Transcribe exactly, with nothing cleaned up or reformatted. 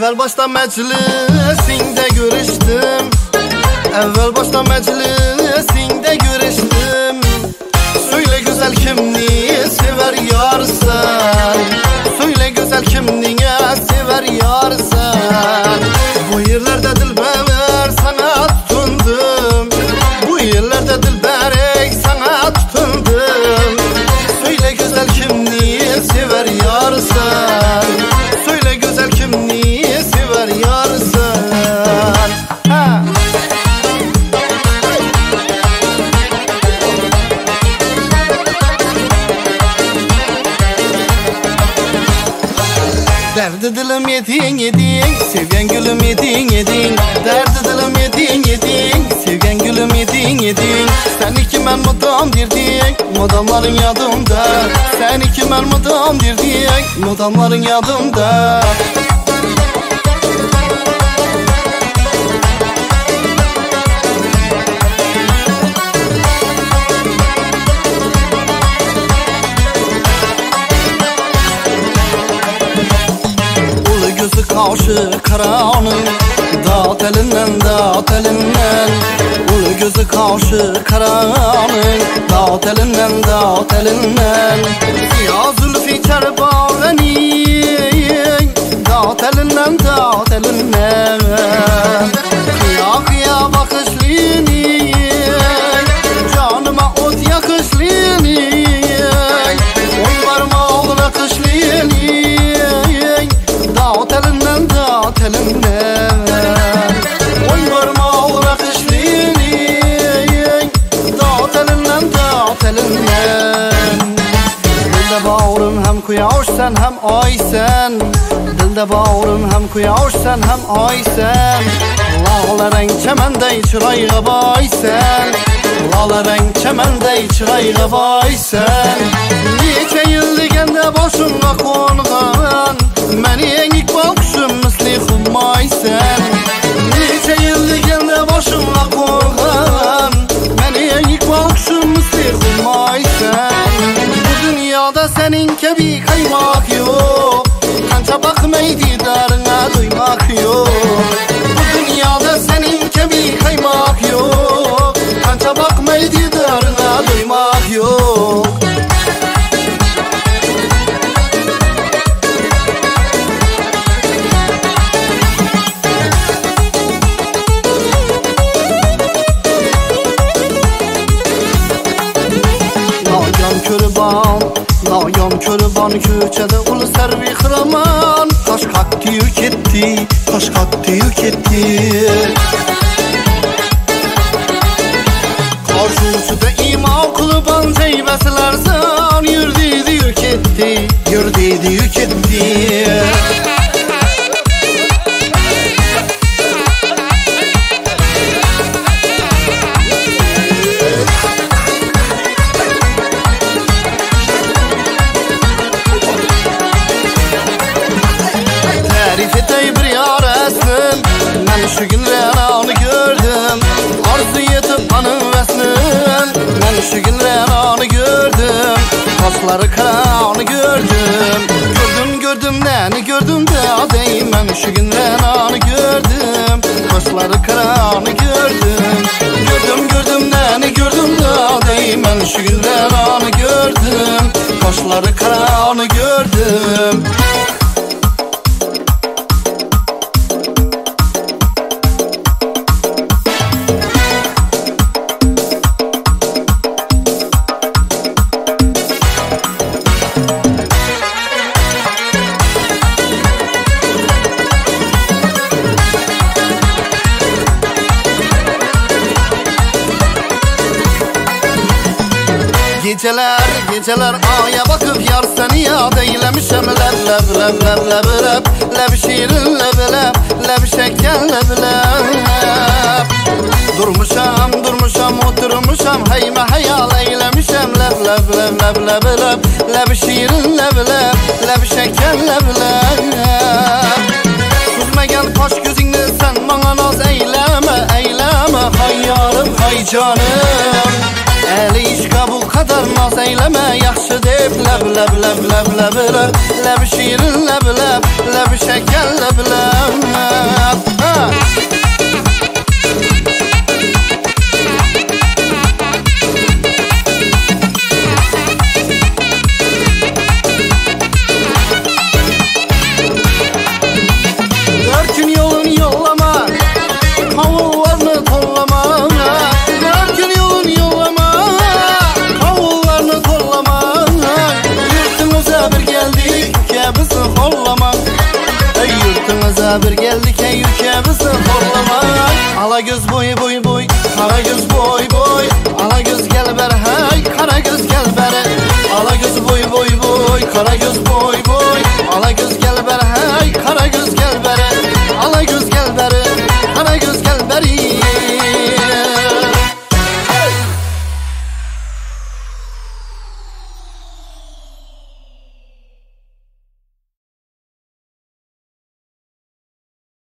Evvel başta meclisinde görüştüm, evvel başta meclisinde görüştüm. Söyle güzel kimni sever yarsan, söyle güzel kimni sever yarsan. Bu yerlerde dilber sana tutundum, bu yerlerde dilber sana tutundum. Söyle güzel kimni sever yarsan, söyle güzel kimni sever yarsan. Ha. Derdi dilim yedin yedin, sevgen gülüm yedin yedin. Derdi dilim yedin yedin, sevgen gülüm yedin yedin. Sen iki ben mudam dirdik, mudamların yadımda. Sen iki ben mudam dirdik, mudamların yadımda. Gözü kaşı karanın, dağıt elinden dağıt elinden. Ulu gözü kaşı karanın, dağıt elinden dağıt elinden. Siyah zülfü kerbavenin, dağıt elinden dağıt elinden. Kıya kıya bakışlığını, canıma ot yakışlığını. Oy varma oğlum akışlığını, dağıt elinden dağıt elinden. Oy varma oğlum akışlığını, dağıt elinden dağıt elinden. Dilde bağrım hem kuyaş sen hem ay sen, dilde bağrım hem kuyaş sen hem ay sen. Lağla renk çemende çırayga bay sen, lağla renk çemende çırayga bay sen. Neçe yıl digende başımda konğan, meni ilk bakışım misli xummay sen. Neçe yıl digende başımda konğan, meni ilk bakışım misli xummay sen. Bu dünyada senin kebi kaymak yok, kança bakmaydı darına duymak yok. Bu dünyada senin kebi kaymak yok, kança bakmaydı darına duymak yok. Körban, nayan körban köçede ulu servi xiraman. Kaş kalktı yük etti, kaş kalktı yük etti. Karşısında ima kulban zeybesilersen, yürdüydü yük etti, yürdüydü yük etti. Şu günler anı gördüm, arzu yetip anı vesnin. Ben şu günler anı gördüm, kaşları karanı gördüm. Gördüm gördüm neni gördüm de adayım. Ben şu günler anı gördüm, kaşları karanı gördüm. Gördüm gördüm neni gördüm de adayım. Ben şu günler anı gördüm, kaşları karanı gördüm. Geceler geceler aya bakıp yar seni yad eylemişem. Leb leb leb leb leb leb, leb şirin leb leb, leb şeker leb leb. Durmuşam durmuşam oturmuşam, heyme hayal eylemişem. Leb leb leb leb leb leb, leb şirin leb leb, leb şeker leb leb. Süzmegen kaş gözünü sen bana naz eyleme eyleme. Hay yarım hay canım, eli işqa bu kadar naz eyleme yaxşı deyib. Leb leb leb leb leb leb, leb şirin leb leb, leb şeker leb leb. Hele bir geldik ey ülkemizi horlamay. Ala göz boy boy boy, kara göz boy boy. Ala göz gel ber hey, kara göz gel ber. Ala göz boy boy boy, kara göz boy